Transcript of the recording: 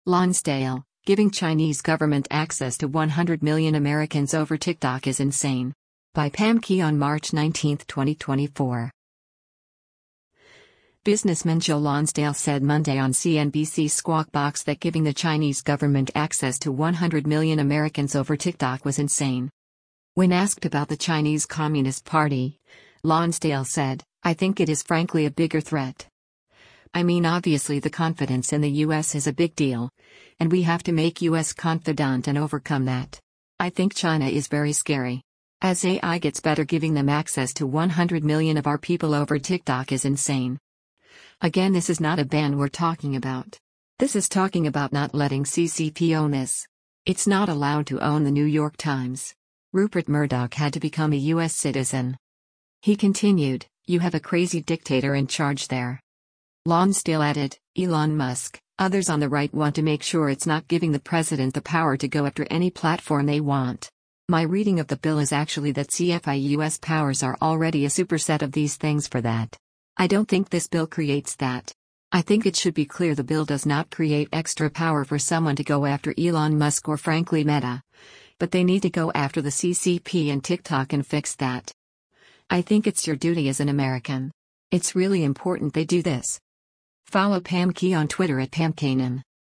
Lonsdale, giving Chinese government access to 100 million Americans over TikTok is insane. By Pam Key on March 19, 2024. Businessman Joe Lonsdale said Monday on CNBC's Squawk Box that giving the Chinese government access to 100 million Americans over TikTok was insane. When asked about the Chinese Communist Party, Lonsdale said, "I think it is frankly a bigger threat. I mean, obviously the confidence in the US is a big deal, and we have to make US confident and overcome that. I think China is very scary. As AI gets better, giving them access to 100 million of our people over TikTok is insane. Again, this is not a ban we're talking about. This is talking about not letting CCP own this. It's not allowed to own the New York Times. Rupert Murdoch had to become a US citizen." He continued, "You have a crazy dictator in charge there." Lonsdale added, "Elon Musk, others on the right want to make sure it's not giving the president the power to go after any platform they want. My reading of the bill is actually that CFI-US powers are already a superset of these things for that. I don't think this bill creates that. I think it should be clear the bill does not create extra power for someone to go after Elon Musk or frankly Meta. But they need to go after the CCP and TikTok and fix that. I think it's your duty as an American. It's really important they do this." Follow Pam Key on Twitter at PamKanan.